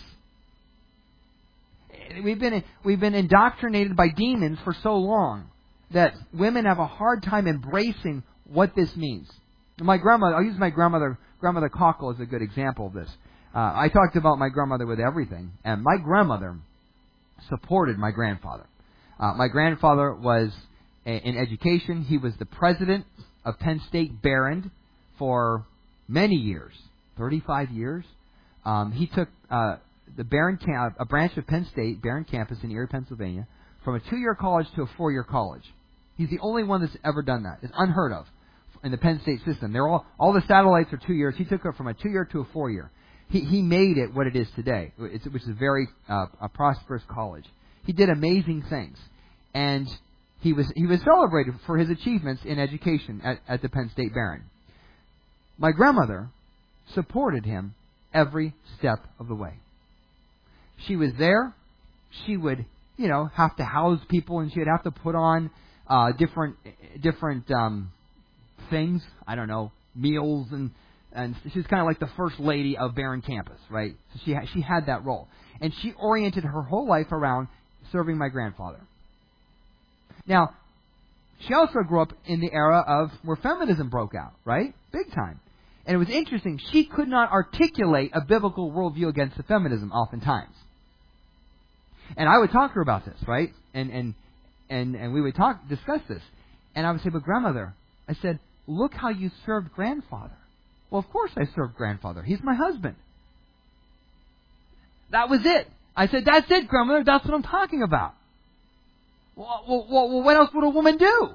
We've been we've been indoctrinated by demons for so long that women have a hard time embracing what this means. My grandmother, I'll use my grandmother, grandmother Cockle as a good example of this. Uh, I talked about my grandmother with everything, and my grandmother supported my grandfather. Uh, my grandfather was a, in education. He was the president of Penn State Behrend for many years, thirty-five years. Um, he took uh, the Behrend camp, a branch of Penn State, Behrend campus in Erie, Pennsylvania, from a two-year college to a four-year college. He's the only one that's ever done that. It's unheard of in the Penn State system. They're all all the satellites are two years. He took it from a two-year to a four-year. He, he made it what it is today, it's, which is a very uh, a prosperous college. He did amazing things, and he was he was celebrated for his achievements in education at, at the Penn State Behrend. My grandmother supported him every step of the way. She was there. She would, you know, have to house people, and she would have to put on uh, different different um, things. I don't know, meals and. And she was kind of like the first lady of Behrend campus, right? So she ha- she had that role. And she oriented her whole life around serving my grandfather. Now, she also grew up in the era of where feminism broke out, right? Big time. And it was interesting. She could not articulate a biblical worldview against the feminism oftentimes. And I would talk to her about this, right? And and and, and we would talk, discuss this. And I would say, but grandmother, I said, look how you served grandfather. Well, of course I served grandfather. He's my husband. That was it. I said, that's it, grandmother. That's what I'm talking about. Well, well, well, what else would a woman do?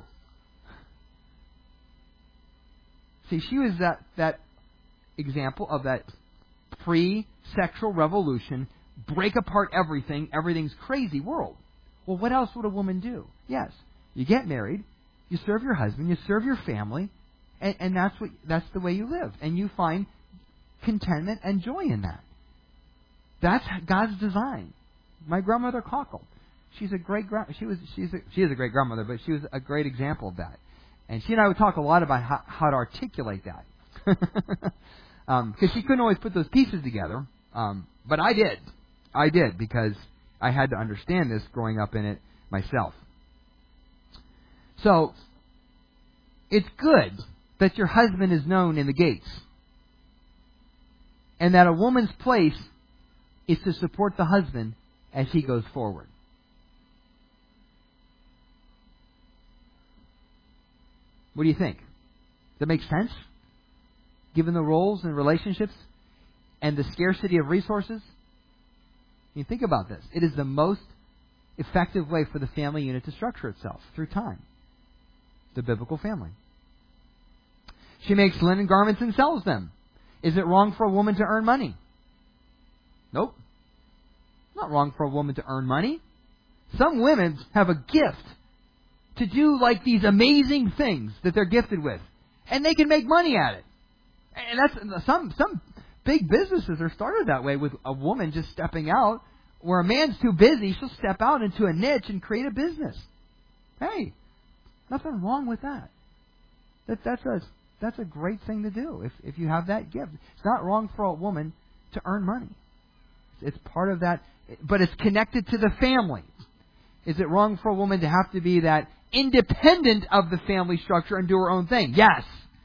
See, she was that, that example of that pre-sexual revolution, break apart everything, everything's crazy world. Well, what else would a woman do? Yes, you get married, you serve your husband, you serve your family, And, and that's what that's the way you live, and you find contentment and joy in that. That's God's design. My grandmother Cockle, she's a great gra- she was she's a, she is a great grandmother, but she was a great example of that. And she and I would talk a lot about how, how to articulate that, because um, she couldn't always put those pieces together. Um, but I did, I did because I had to understand this growing up in it myself. So, it's good that your husband is known in the gates. And that a woman's place is to support the husband as he goes forward. What do you think? Does that make sense? Given the roles and relationships and the scarcity of resources? You think about this. It is the most effective way for the family unit to structure itself through time. The biblical family. She makes linen garments and sells them. Is it wrong for a woman to earn money? Nope. It's not wrong for a woman to earn money. Some women have a gift to do like these amazing things that they're gifted with. And they can make money at it. And that's some some big businesses are started that way, with a woman just stepping out. Where a man's too busy, she'll step out into a niche and create a business. Hey, nothing wrong with that. That that's a that's a great thing to do if if you have that gift. It's not wrong for a woman to earn money. It's part of that, but it's connected to the family. Is it wrong for a woman to have to be that independent of the family structure and do her own thing? Yes.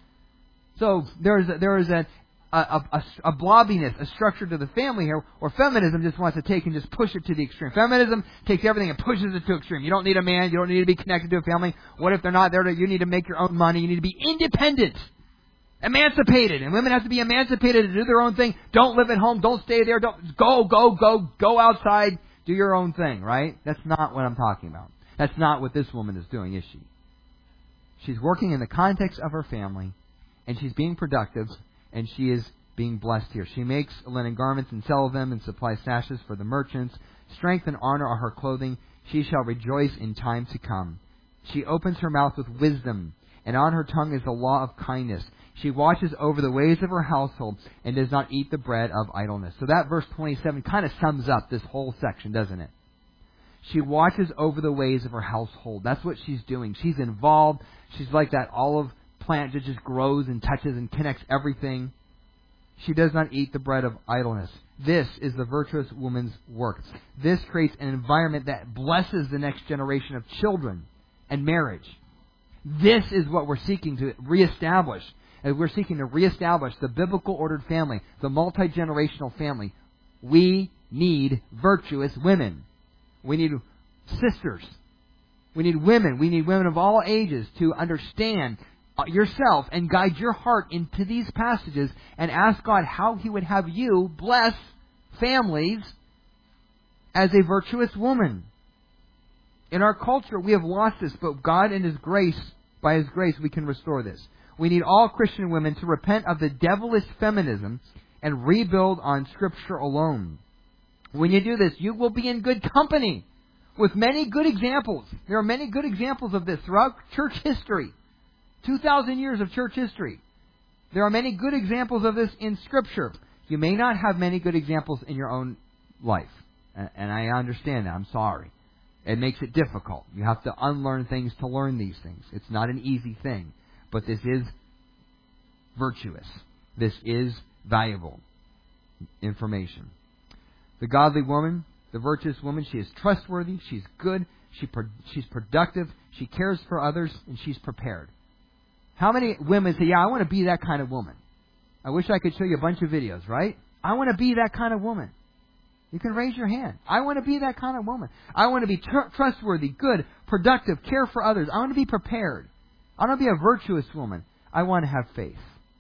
So there's a, there is a a, a a blobbiness, a structure to the family here, where feminism just wants to take and just push it to the extreme. Feminism takes everything and pushes it to extreme. You don't need a man. You don't need to be connected to a family. What if they're not there? To, you need to make your own money. You need to be independent, emancipated, and women have to be emancipated to do their own thing. Don't live at home. Don't stay there. Don't go, go, go, go outside. Do your own thing. Right? That's not what I'm talking about. That's not what this woman is doing, is she? She's working in the context of her family, and she's being productive, and she is being blessed here. She makes linen garments and sells them, and supplies sashes for the merchants. Strength and honor are her clothing. She shall rejoice in time to come. She opens her mouth with wisdom, and on her tongue is the law of kindness. She watches over the ways of her household, and does not eat the bread of idleness. So that verse twenty-seven kind of sums up this whole section, doesn't it? She watches over the ways of her household. That's what she's doing. She's involved. She's like that olive plant that just grows and touches and connects everything. She does not eat the bread of idleness. This is the virtuous woman's work. This creates an environment that blesses the next generation of children and marriage. This is what we're seeking to reestablish. As we're seeking to reestablish the biblical ordered family, the multi-generational family. We need virtuous women. We need sisters. We need women. We need women of all ages to understand yourself and guide your heart into these passages and ask God how He would have you bless families as a virtuous woman. In our culture, we have lost this, but God in His grace, by His grace, we can restore this. We need all Christian women to repent of the devilish feminism and rebuild on Scripture alone. When you do this, you will be in good company with many good examples. There are many good examples of this throughout church history. two thousand years of church history. There are many good examples of this in Scripture. You may not have many good examples in your own life. And I understand that. I'm sorry. It makes it difficult. You have to unlearn things to learn these things. It's not an easy thing. But this is virtuous. This is valuable information. The godly woman, the virtuous woman, she is trustworthy, she's good, she pro- she's productive, she cares for others, and she's prepared. How many women say, yeah, I want to be that kind of woman? I wish I could show you a bunch of videos, right? I want to be that kind of woman. You can raise your hand. I want to be that kind of woman. I want to be tr- trustworthy, good, productive, care for others. I want to be prepared. I want to be a virtuous woman. I want to have faith.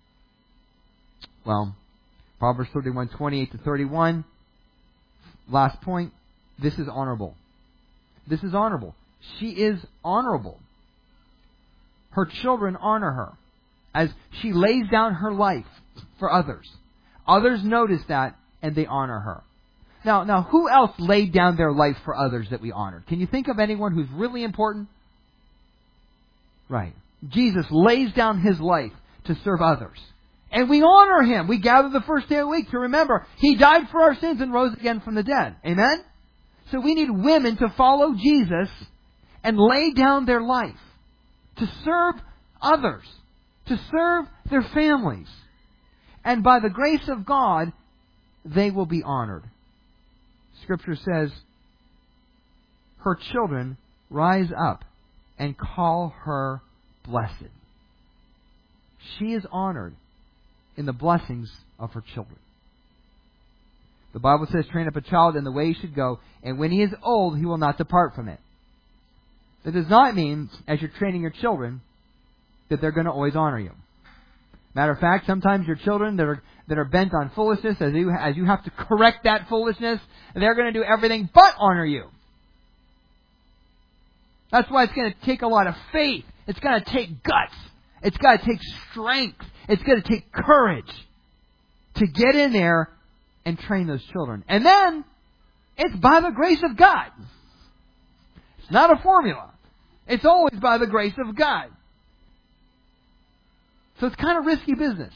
Well, Proverbs thirty-one, twenty-eight to thirty-one. Last point. This is honorable. This is honorable. She is honorable. Her children honor her as she lays down her life for others. Others notice that and they honor her. Now, now, who else laid down their life for others that we honored? Can you think of anyone who's really important? Right. Jesus lays down His life to serve others. And we honor Him. We gather the first day of the week to remember He died for our sins and rose again from the dead. Amen? So we need women to follow Jesus and lay down their life to serve others, to serve their families. And by the grace of God, they will be honored. Scripture says, her children rise up and call her blessed. She is honored in the blessings of her children. The Bible says, train up a child in the way he should go, and when he is old, he will not depart from it. That does not mean, as you're training your children, that they're going to always honor you. Matter of fact, sometimes your children that are that are bent on foolishness, as you, as you have to correct that foolishness, they're going to do everything but honor you. That's why it's going to take a lot of faith. It's going to take guts. It's got to take strength. It's going to take courage to get in there and train those children. And then, it's by the grace of God. It's not a formula. It's always by the grace of God. So it's kind of risky business.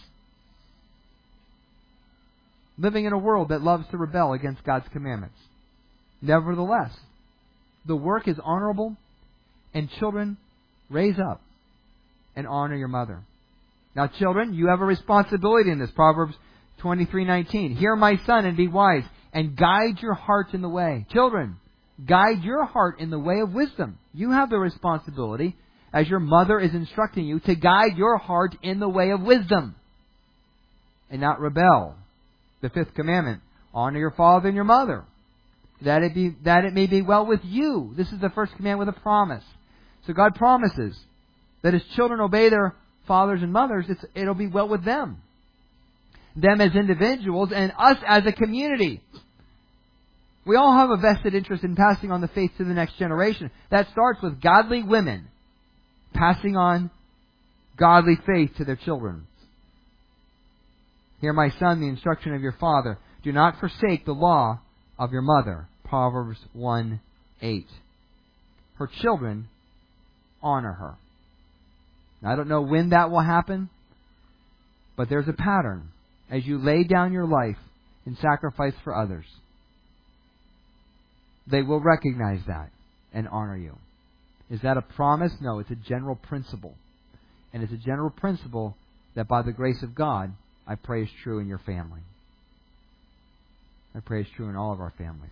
Living in a world that loves to rebel against God's commandments. Nevertheless, the work is honorable, and children, raise up and honor your mother. Now, children, you have a responsibility in this. Proverbs twenty-three nineteen. Hear, my son, and be wise, and guide your heart in the way. Children, guide your heart in the way of wisdom. You have the responsibility, as your mother is instructing you, to guide your heart in the way of wisdom and not rebel. The fifth commandment, honor your father and your mother, that it be that it may be well with you. This is the first command with a promise. So God promises that as children obey their fathers and mothers, it's, it'll be well with them. Them as individuals and us as a community. We all have a vested interest in passing on the faith to the next generation. That starts with godly women passing on godly faith to their children. Hear, my son, the instruction of your father. Do not forsake the law of your mother. Proverbs one eight. Her children honor her. Now, I don't know when that will happen, but there's a pattern. As you lay down your life in sacrifice for others, they will recognize that and honor you. Is that a promise? No, it's a general principle. And it's a general principle that by the grace of God, I pray is true in your family. I pray is true in all of our families.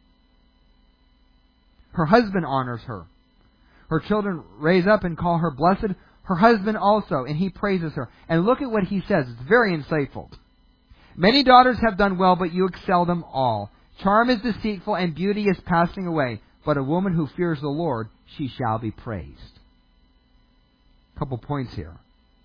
Her husband honors her. Her children raise up and call her blessed. Her husband also, and he praises her. And look at what he says. It's very insightful. Many daughters have done well, but you excel them all. Charm is deceitful, and beauty is passing away. But a woman who fears the Lord, she shall be praised. A couple points here.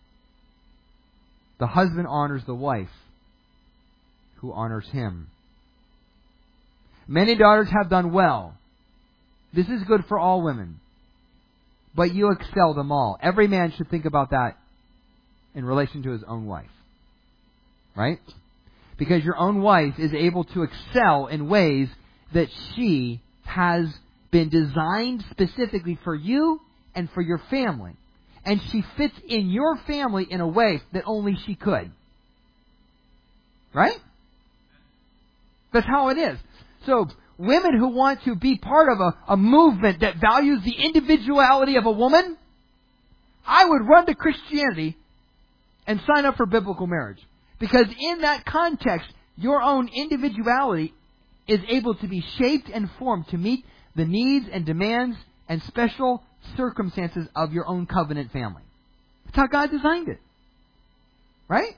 The husband honors the wife, who honors him. Many daughters have done well. This is good for all women. But you excel them all. Every man should think about that in relation to his own wife. Right? Because your own wife is able to excel in ways that she has been designed specifically for you and for your family. And she fits in your family in a way that only she could. Right? That's how it is. So, women who want to be part of a, a movement that values the individuality of a woman, I would run to Christianity and sign up for biblical marriage. Because in that context, your own individuality is able to be shaped and formed to meet the needs and demands and special circumstances of your own covenant family. That's how God designed it. Right?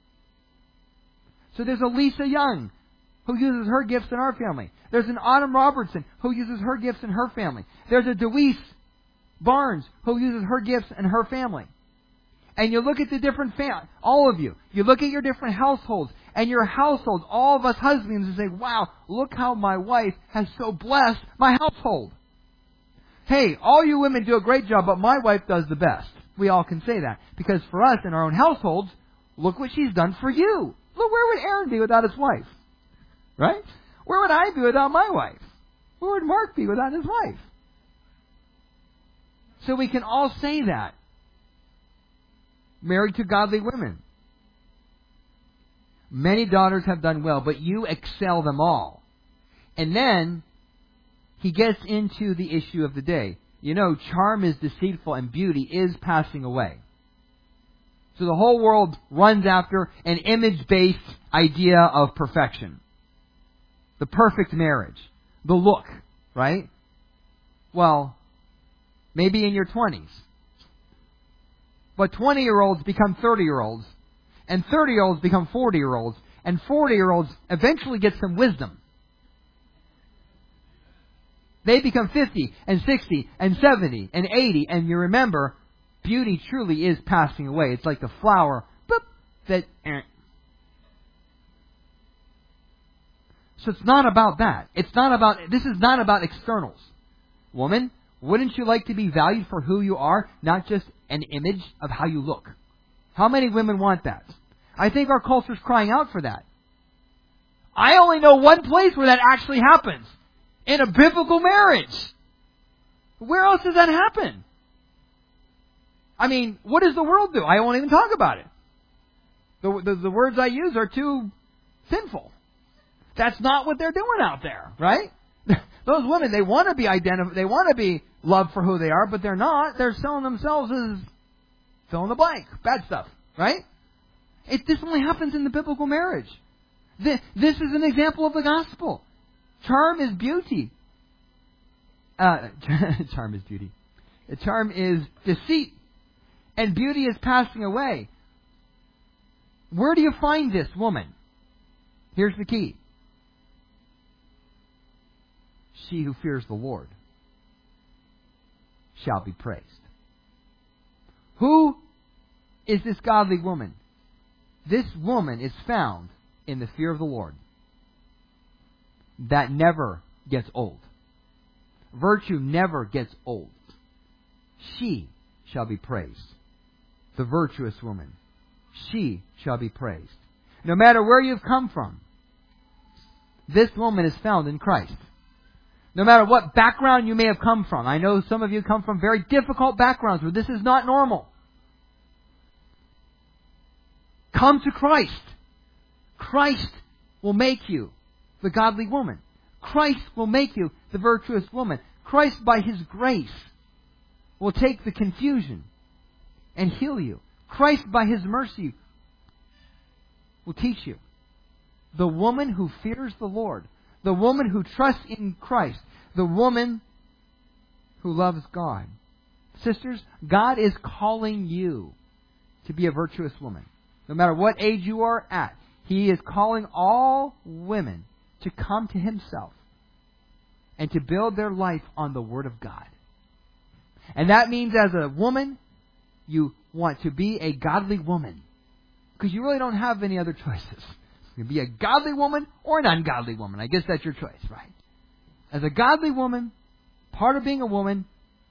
So there's a Lisa Young who uses her gifts in our family. There's an Autumn Robertson who uses her gifts in her family. There's a Deweese Barnes who uses her gifts in her family. And you look at the different families, all of you. You look at your different households, and your households, all of us husbands, and say, wow, look how my wife has so blessed my household. Hey, all you women do a great job, but my wife does the best. We all can say that. Because for us, in our own households, look what she's done for you. Look, where would Aaron be without his wife? Right? Where would I be without my wife? Where would Mark be without his wife? So we can all say that. Married to godly women. Many daughters have done well, but you excel them all. And then he gets into the issue of the day. You know, charm is deceitful and beauty is passing away. So the whole world runs after an image-based idea of perfection. The perfect marriage. The look, right? Well, maybe in your twenties. But twenty-year-olds become thirty-year-olds, and thirty-year-olds become forty-year-olds, and forty-year-olds eventually get some wisdom. They become fifty, and sixty, and seventy, and eighty, and you remember, beauty truly is passing away. It's like the flower, boop, that... Eh. So it's not about that. It's not about, this is not about externals. Woman, wouldn't you like to be valued for who you are, not just an image of how you look? How many women want that? I think our culture's crying out for that. I only know one place where that actually happens. In a biblical marriage. Where else does that happen? I mean, what does the world do? I won't even talk about it. The, the, the words I use are too sinful. That's not what they're doing out there, right? Those women, they want to be identified, they want to be loved for who they are, but they're not. They're selling themselves as fill in the blank, bad stuff, right? It, this only happens in the biblical marriage. This, this is an example of the gospel. Charm is beauty. Uh, charm is beauty. Charm is deceit. And beauty is passing away. Where do you find this woman? Here's the key. She who fears the Lord shall be praised. Who is this godly woman? This woman is found in the fear of the Lord. That never gets old. Virtue never gets old. She shall be praised. The virtuous woman. She shall be praised. No matter where you've come from, this woman is found in Christ. No matter what background you may have come from. I know some of you come from very difficult backgrounds where this is not normal. Come to Christ. Christ will make you the godly woman. Christ will make you the virtuous woman. Christ, by His grace, will take the confusion and heal you. Christ, by His mercy, will teach you. The woman who fears the Lord. The woman who trusts in Christ. The woman who loves God. Sisters, God is calling you to be a virtuous woman. No matter what age you are at, He is calling all women to come to Himself and to build their life on the Word of God. And that means as a woman, you want to be a godly woman. Because you really don't have any other choices. You can be a godly woman or an ungodly woman. I guess that's your choice, right? As a godly woman, part of being a woman,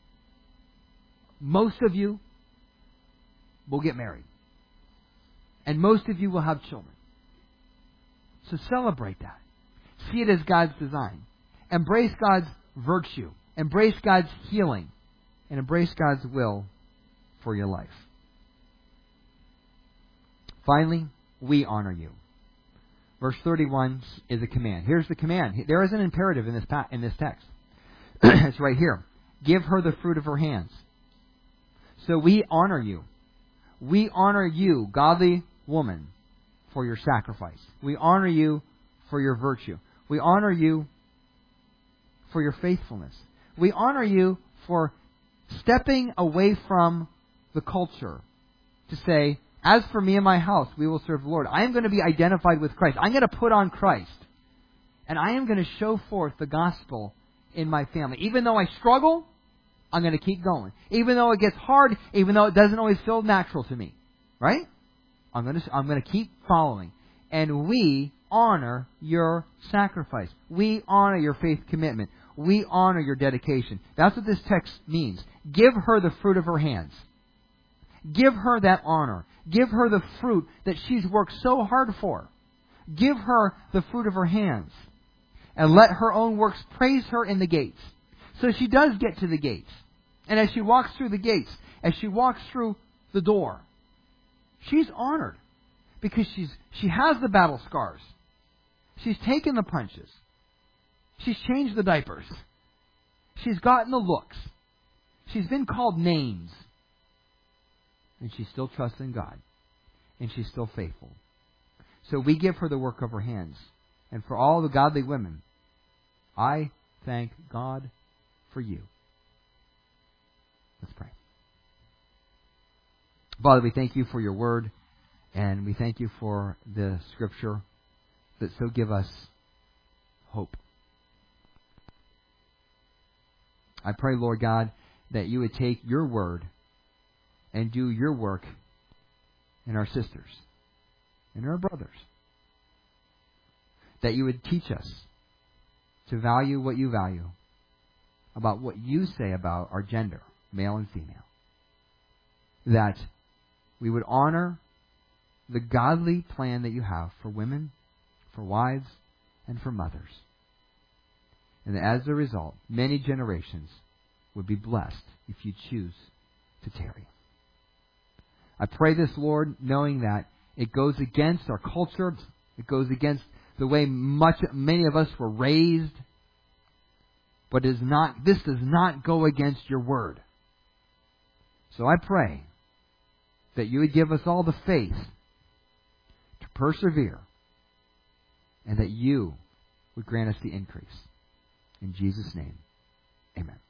most of you will get married. And most of you will have children. So celebrate that. See it as God's design. Embrace God's virtue. Embrace God's healing. And embrace God's will for your life. Finally, we honor you. Verse thirty-one is a command. Here's the command. There is an imperative in this pa- in this text. It's right here. Give her the fruit of her hands. So we honor you. We honor you, godly woman, for your sacrifice. We honor you for your virtue. We honor you for your faithfulness. We honor you for stepping away from the culture to say, as for me and my house, we will serve the Lord. I am going to be identified with Christ. I'm going to put on Christ. And I am going to show forth the gospel in my family. Even though I struggle, I'm going to keep going. Even though it gets hard, even though it doesn't always feel natural to me. Right? I'm going to, I'm going to keep following. And we honor your sacrifice. We honor your faith commitment. We honor your dedication. That's what this text means. Give her the fruit of her hands. Give her that honor. Give her the fruit that she's worked so hard for. Give her the fruit of her hands. And let her own works praise her in the gates. So she does get to the gates. And as she walks through the gates, as she walks through the door, she's honored. Because she's she has the battle scars. She's taken the punches. She's changed the diapers. She's gotten the looks. She's been called names. And she still trusts in God. And she's still faithful. So we give her the work of her hands. And for all the godly women, I thank God for you. Let's pray. Father, we thank you for your word, and we thank you for the scripture that so give us hope. I pray, Lord God, that you would take your word and do your work in our sisters and our brothers. That you would teach us to value what you value about what you say about our gender, male and female. That we would honor the godly plan that you have for women, for wives, and for mothers. And that as a result, many generations would be blessed if you choose to tarry. I pray this, Lord, knowing that it goes against our culture, it goes against the way much many of us were raised, but is not this does not go against your word. So I pray that you would give us all the faith to persevere, and that you would grant us the increase. In Jesus' name, amen.